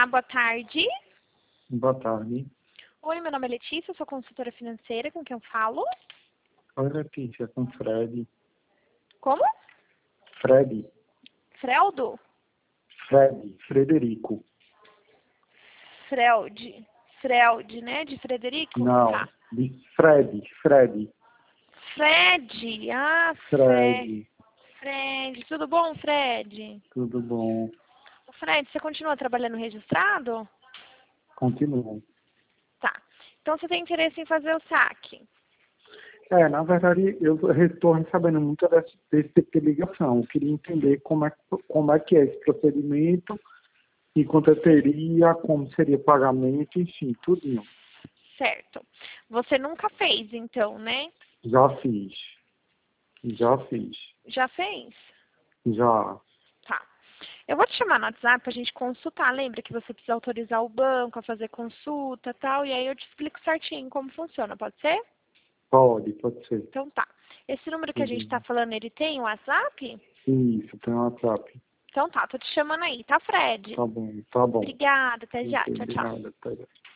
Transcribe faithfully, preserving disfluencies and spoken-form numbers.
Olá, boa tarde. Boa tarde. Oi, meu nome é Letícia, eu sou consultora financeira, com quem eu falo? Oi, Letícia, com Fred. Como? Fred. Freldo? Fred. Frederico. Freld. Freld, né? De Frederico? Não, Tá. de Fred. Fred. Fred. Ah, Fred. Fred. Fred. Tudo bom, Fred? Tudo bom? Fred, você continua trabalhando registrado? Continua. Tá. Então você tem interesse em fazer o saque? É, na verdade, eu estou recebendo muito desse, desse tipo de ligação. Eu queria entender como é, como é que é esse procedimento, e quanto eu teria, como seria o pagamento, enfim, tudinho. Certo. Você nunca fez, então, né? Já fiz. Já fiz. Já fez? Já. Tá. Eu vou te chamar no WhatsApp pra gente consultar. Lembra que você precisa autorizar o banco a fazer consulta e tal. E aí eu te explico certinho como funciona. Pode ser? Pode, pode ser. Então tá. Esse número que a gente tá Tudo. falando, ele tem o WhatsApp? Isso, tem um WhatsApp. Então tá, tô te chamando aí, tá, Fred? Tá bom, tá bom. Obrigada, até já. Muito Tchau, tchau. obrigado. Até já.